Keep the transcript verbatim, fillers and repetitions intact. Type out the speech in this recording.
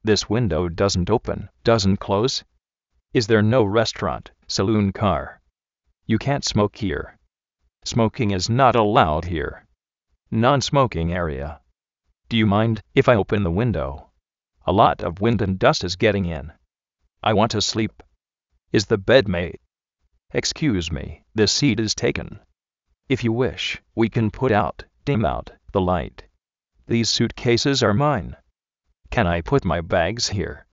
This window doesn't open, doesn't close. Is there no restaurant, saloon car? You can't smoke here. Smoking is not allowed here. Non-smoking area. Do you mind if I open the window? A lot of wind and dust is getting in. I want to sleep. Is the bed made? Excuse me, this seat is taken. If you wish, we can put out, dim out, the light. These suitcases are mine. Can I put my bags here?